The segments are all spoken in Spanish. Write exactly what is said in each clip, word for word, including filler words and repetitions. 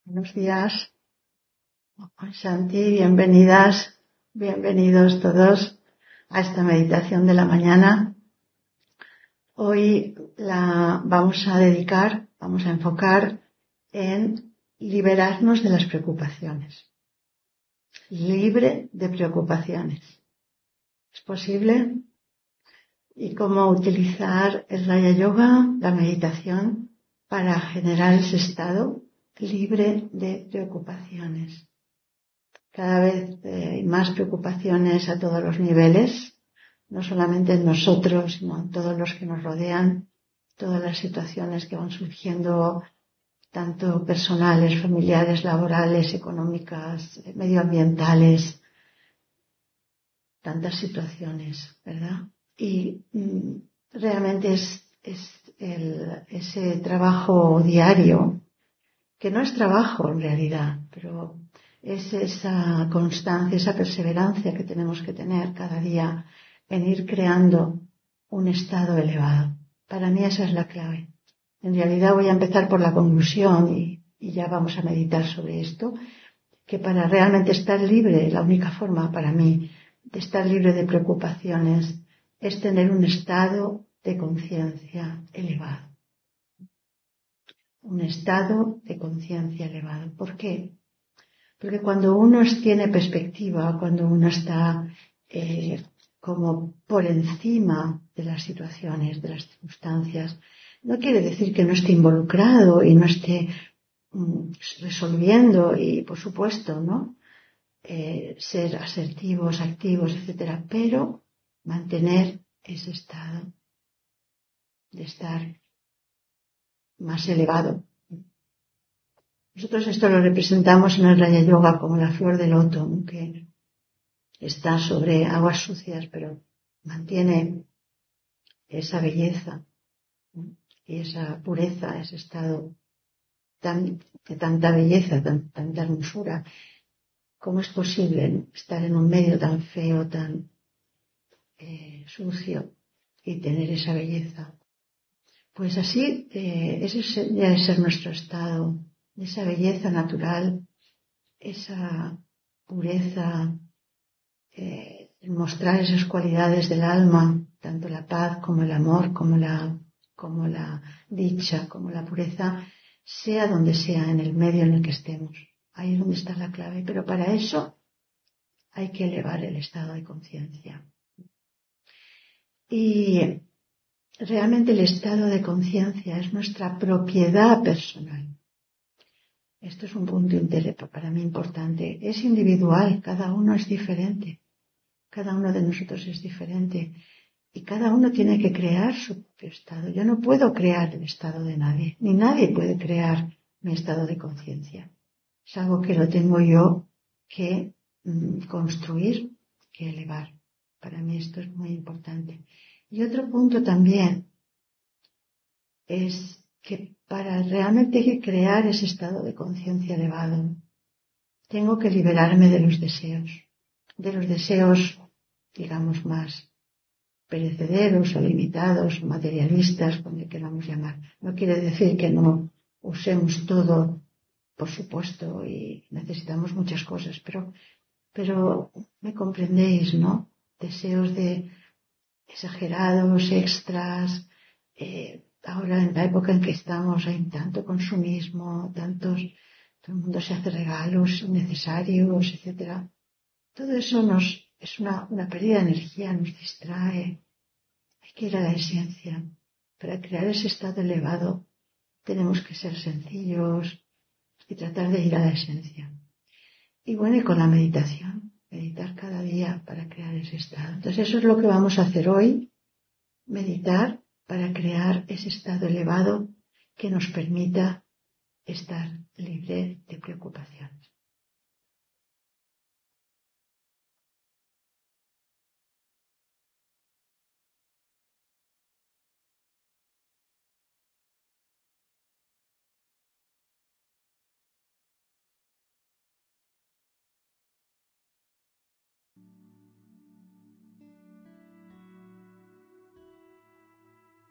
Buenos días, Shanti, bienvenidas, bienvenidos todos a esta meditación de la mañana. Hoy la vamos a dedicar, vamos a enfocar en liberarnos de las preocupaciones. Libre de preocupaciones. ¿Es posible? Y cómo utilizar el Raya Yoga, la meditación, para generar ese estado libre de preocupaciones. Cada vez hay más preocupaciones a todos los niveles, no solamente en nosotros, sino en todos los que nos rodean, todas las situaciones que van surgiendo, tanto personales, familiares, laborales, económicas, medioambientales, tantas situaciones, ¿verdad? Y mm, realmente es, es el, ese trabajo diario, que no es trabajo en realidad, pero es esa constancia, esa perseverancia que tenemos que tener cada día en ir creando un estado elevado. Para mí esa es la clave. En realidad voy a empezar por la conclusión y, y ya vamos a meditar sobre esto, que para realmente estar libre, la única forma para mí de estar libre de preocupaciones es tener un estado de conciencia elevado. Un estado de conciencia elevado. ¿Por qué? Porque cuando uno tiene perspectiva, cuando uno está eh, como por encima de las situaciones, de las circunstancias, no quiere decir que no esté involucrado y no esté mm, resolviendo y, por supuesto, ¿no? Eh, ser asertivos, activos, etcétera, pero mantener ese estado de estar más elevado. Nosotros esto lo representamos en el Raya Yoga como la flor del loto, ¿no? Que está sobre aguas sucias, pero mantiene esa belleza, ¿no? Y esa pureza, ese estado tan, de tanta belleza, tan, tanta hermosura. ¿Cómo es posible estar en un medio tan feo, tan eh, sucio y tener esa belleza? Pues así, eh, ese debe ser nuestro estado, esa belleza natural, esa pureza, eh, mostrar esas cualidades del alma, tanto la paz como el amor, como la, como la dicha, como la pureza, sea donde sea, en el medio en el que estemos. Ahí es donde está la clave. Pero para eso hay que elevar el estado de conciencia. Y realmente el estado de conciencia es nuestra propiedad personal. Esto es un punto para mí importante. Es individual, cada uno es diferente. Cada uno de nosotros es diferente. Y cada uno tiene que crear su propio estado. Yo no puedo crear el estado de nadie, ni nadie puede crear mi estado de conciencia. Es algo que lo tengo yo que mm, construir, que elevar. Para mí esto es muy importante. Y otro punto también es que para realmente crear ese estado de conciencia elevado, tengo que liberarme de los deseos, de los deseos, digamos, más perecederos o limitados o materialistas, como queramos llamar. No quiere decir que no usemos todo, por supuesto, y necesitamos muchas cosas, pero, pero me comprendéis, ¿no? Deseos de exagerados, extras. Eh, ahora en la época en que estamos hay tanto consumismo, tantos, todo el mundo se hace regalos innecesarios, etcétera. Todo eso nos es una, una pérdida de energía, nos distrae. Hay que ir a la esencia. Para crear ese estado elevado tenemos que ser sencillos y tratar de ir a la esencia. Y bueno, y con la meditación, meditar cada día para crear ese estado. Entonces eso es lo que vamos a hacer hoy, meditar para crear ese estado elevado que nos permita estar libre de preocupaciones.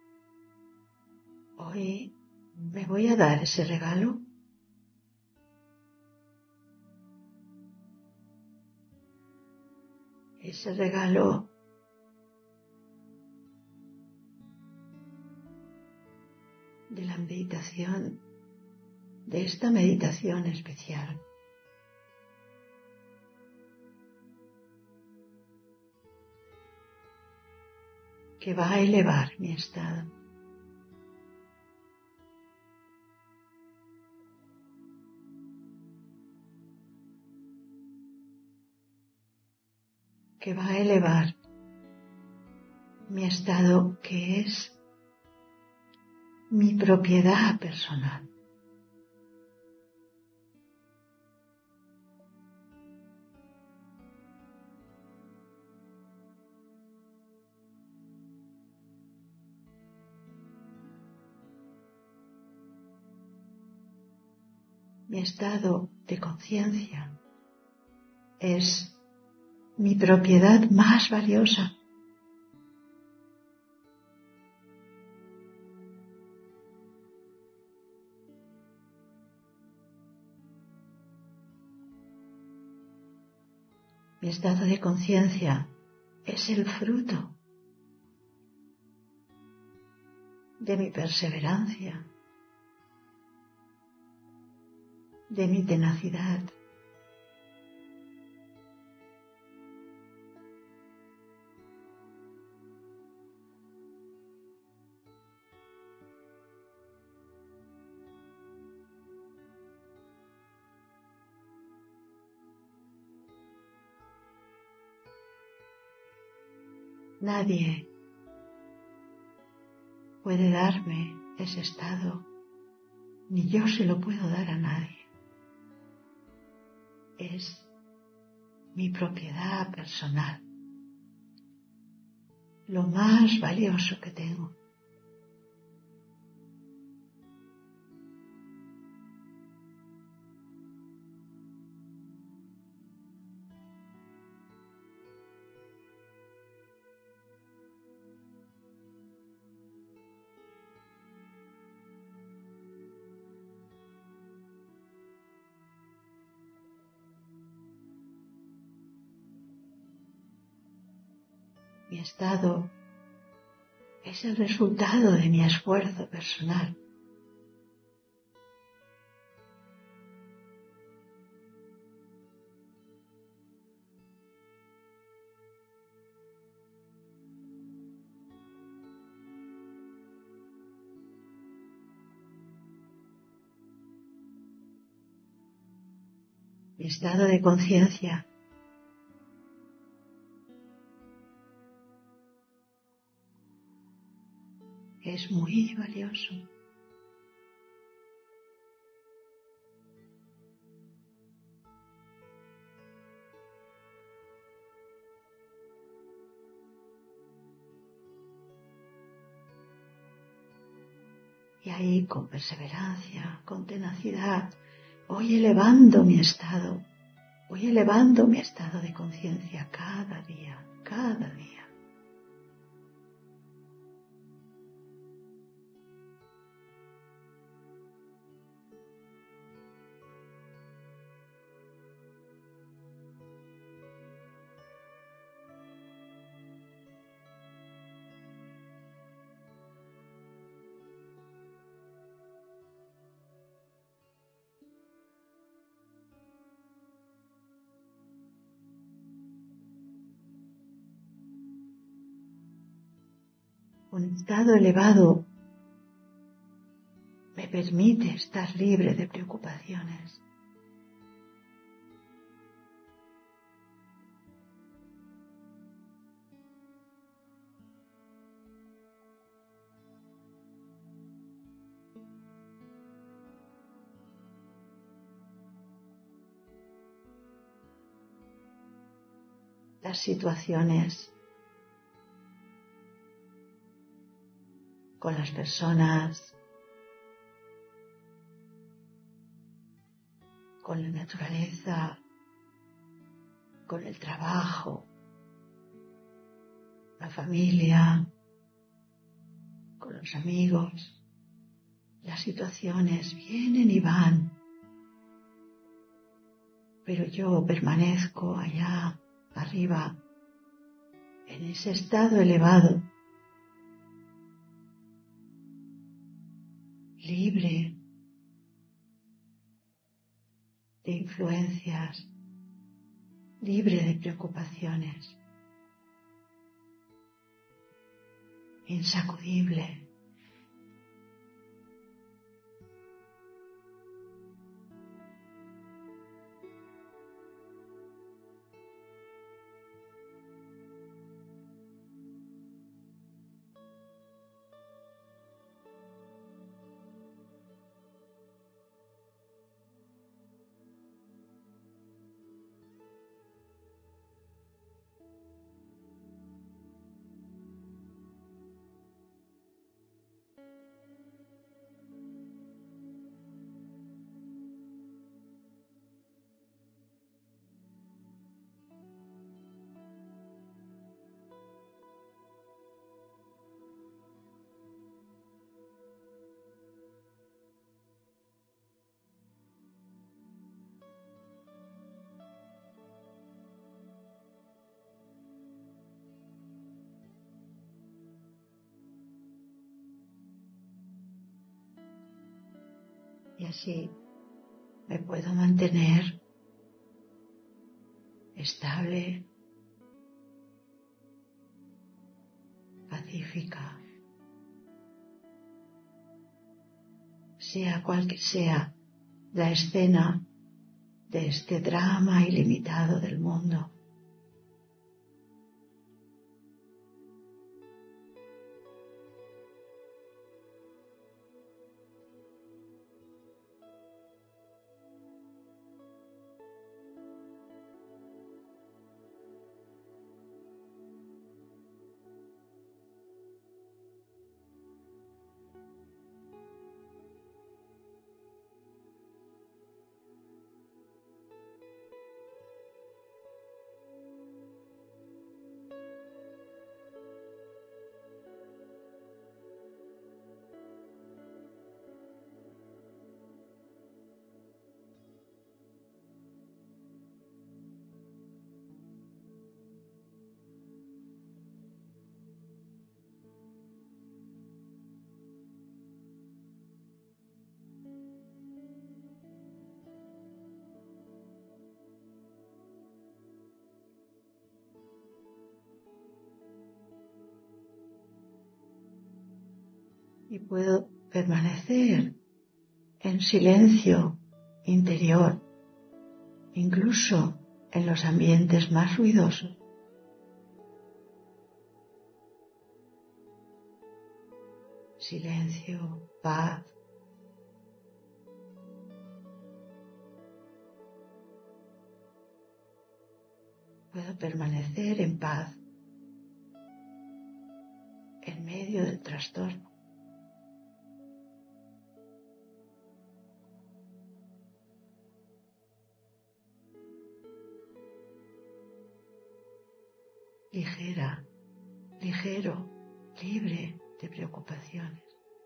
Hoy me voy a dar ese regalo ese regalo de la meditación, de esta meditación especial. Que va a elevar mi estado. Que va a elevar mi estado, que es mi propiedad personal. Mi estado de conciencia es mi propiedad más valiosa. Mi estado de conciencia es el fruto de mi perseverancia, de mi tenacidad. Nadie puede darme ese estado, ni yo se lo puedo dar a nadie. Es mi propiedad personal, lo más valioso que tengo. Mi estado es el resultado de mi esfuerzo personal. Mi estado de conciencia es muy valioso. Y ahí, con perseverancia, con tenacidad, voy elevando mi estado, voy elevando mi estado de conciencia cada día, cada día. Un estado elevado me permite estar libre de preocupaciones. Las situaciones con las personas, con la naturaleza, con el trabajo, la familia, con los amigos. Las situaciones vienen y van, pero yo permanezco allá arriba en ese estado elevado, libre de influencias, libre de preocupaciones, insacudible. Y así me puedo mantener estable, pacífica, sea cual que sea la escena de este drama ilimitado del mundo. Y puedo permanecer en silencio interior, incluso en los ambientes más ruidosos. Silencio, paz. Puedo permanecer en paz en medio del trastorno. Ligera, ligero, libre de preocupaciones.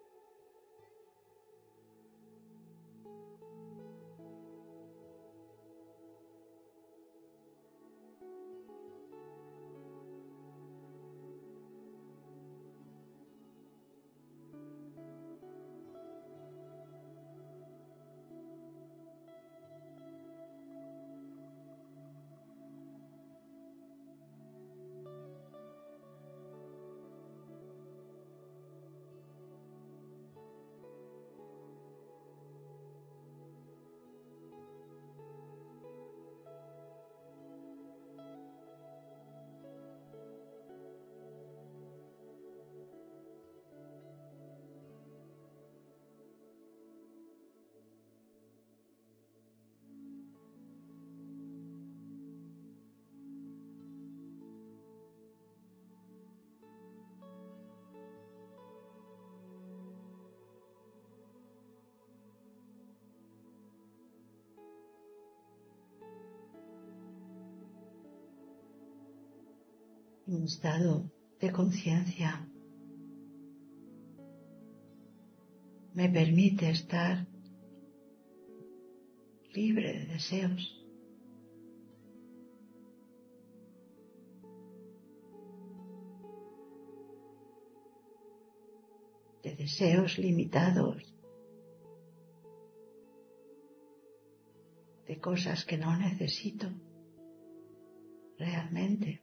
Un estado de conciencia me permite estar libre de deseos. de deseos limitados, de cosas que no necesito realmente.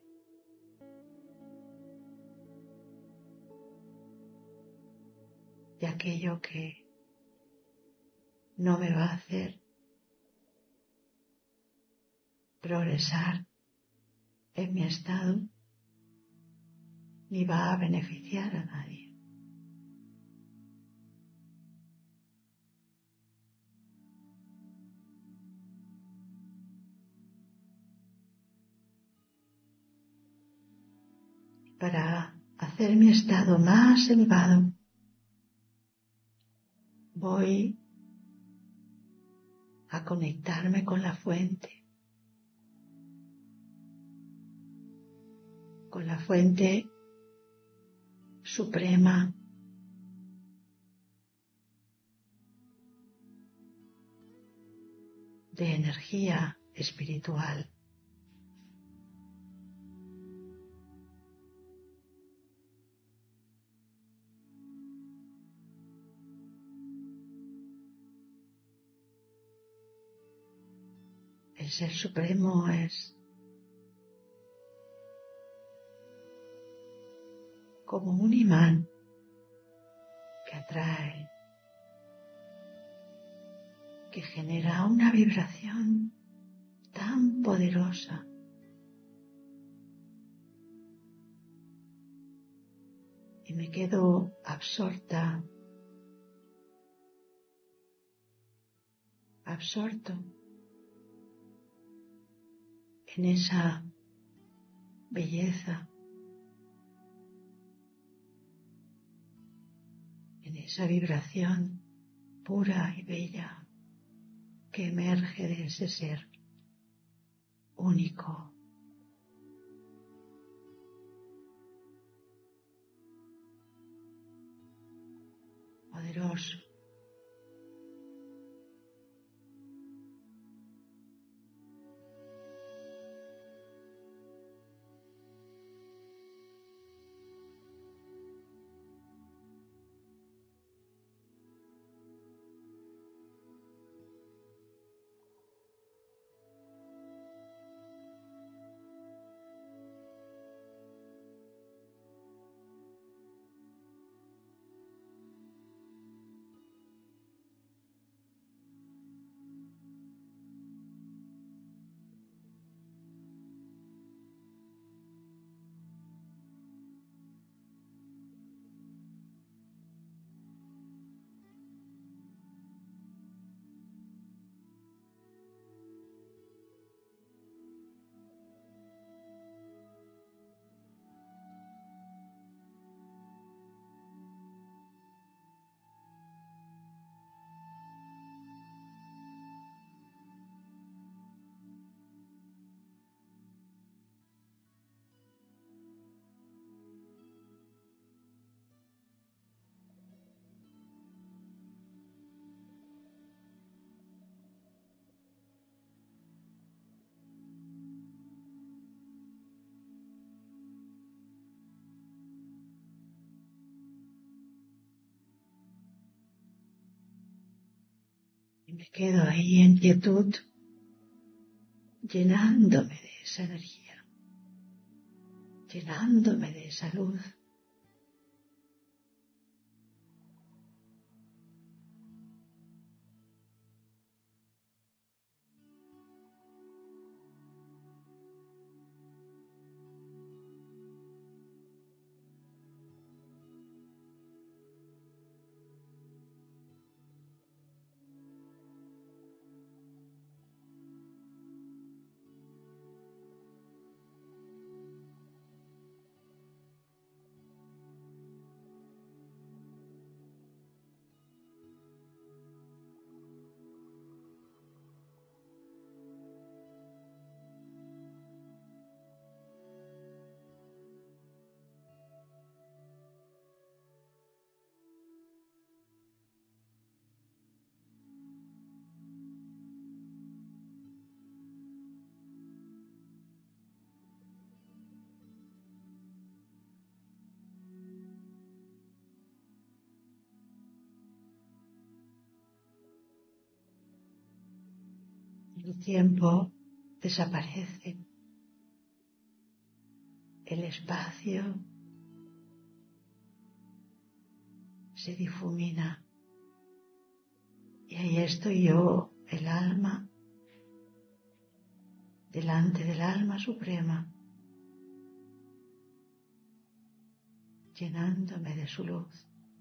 De aquello que no me va a hacer progresar en mi estado ni va a beneficiar a nadie. Para hacer mi estado más elevado, voy a conectarme con la fuente, con la fuente suprema de energía espiritual. El Ser Supremo es como un imán que atrae, que genera una vibración tan poderosa y me quedo absorta, absorto en esa belleza, en esa vibración pura y bella que emerge de ese ser único. Poderoso. Y me quedo ahí en quietud, llenándome de esa energía, llenándome de esa luz. El tiempo desaparece. El espacio se difumina. Y ahí estoy yo, el alma, delante del alma suprema, llenándome de su luz.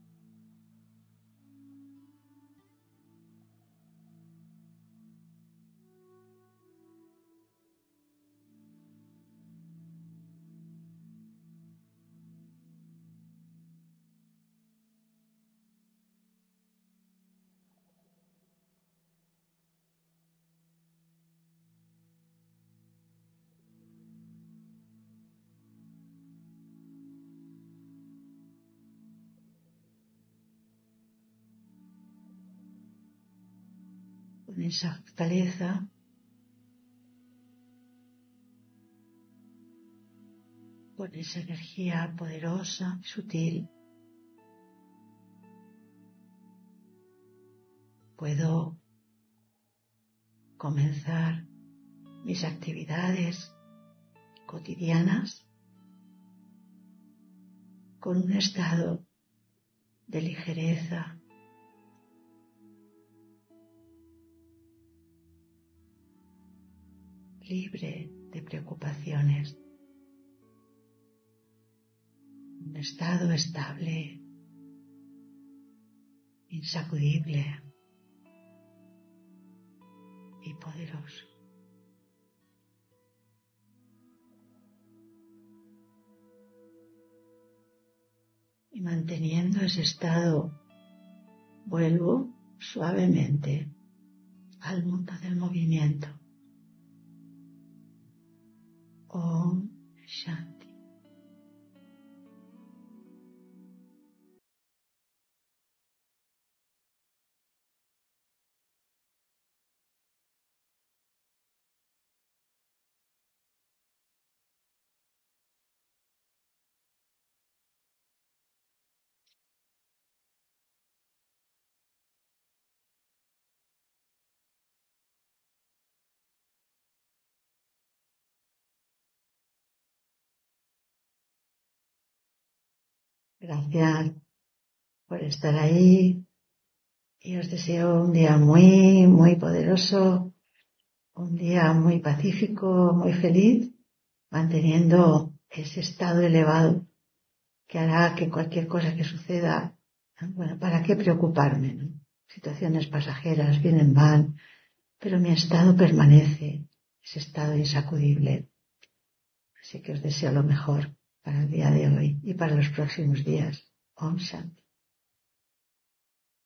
Con esa fortaleza con esa energía poderosa, sutil, puedo comenzar mis actividades cotidianas con un estado de ligereza, libre de preocupaciones, un estado estable, insacudible y poderoso. Y manteniendo ese estado, vuelvo suavemente al mundo del movimiento. Om Shanti. Gracias por estar ahí y os deseo un día muy, muy poderoso, un día muy pacífico, muy feliz, manteniendo ese estado elevado que hará que cualquier cosa que suceda, bueno, ¿para qué preocuparme, no? Situaciones pasajeras vienen, van, pero mi estado permanece, ese estado insacudible. Así que os deseo lo mejor para el día de hoy y para los próximos días. Om Shanti.